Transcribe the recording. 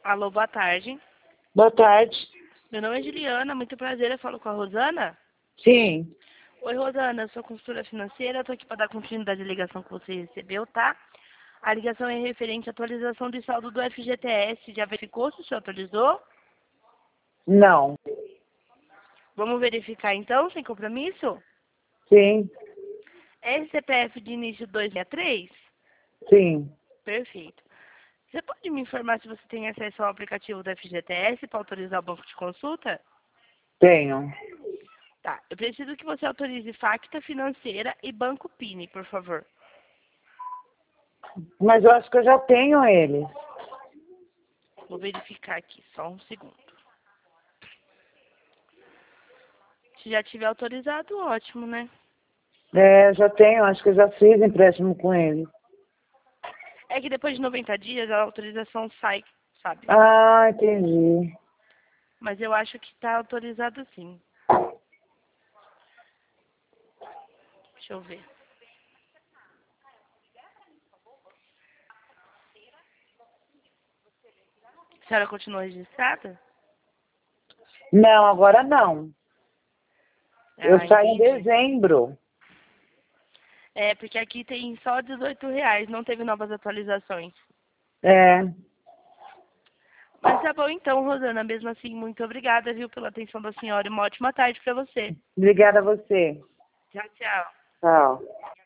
Alô, boa tarde. Boa tarde. Meu nome é Juliana, muito prazer, eu falo com a Rosana. Sim, Oi, Rosana, eu sou consultora financeira, estou aqui para dar continuidade à ligação que você recebeu, tá? A ligação é referente à atualização de saldo do FGTS. Já verificou se o senhor atualizou? não, Vamos verificar então, sem compromisso? sim, CPF de início 263? sim, Perfeito. Você pode me informar se você tem acesso ao aplicativo do FGTS para autorizar o banco de consulta? tenho. Tá, eu preciso que você autorize Facta Financeira e Banco Pini, por favor. Mas eu acho que eu já tenho ele. Vou verificar aqui, só um segundo. Se já tiver autorizado, ótimo, né? É, eu já tenho, acho que eu já fiz empréstimo com ele. É que depois de 90 dias a autorização sai, sabe? Ah, entendi. Mas eu acho que está autorizado sim. Deixa eu ver. A senhora continua registrada? Não, agora não. Eu Ah, saio em entendi. dezembro. É, porque aqui tem só R$ 18, não teve novas atualizações. É, Mas tá bom então, Rosana. Mesmo assim, muito obrigada, viu, pela atenção da senhora. E uma ótima tarde para você. obrigada a você. Tchau, tchau. Tchau.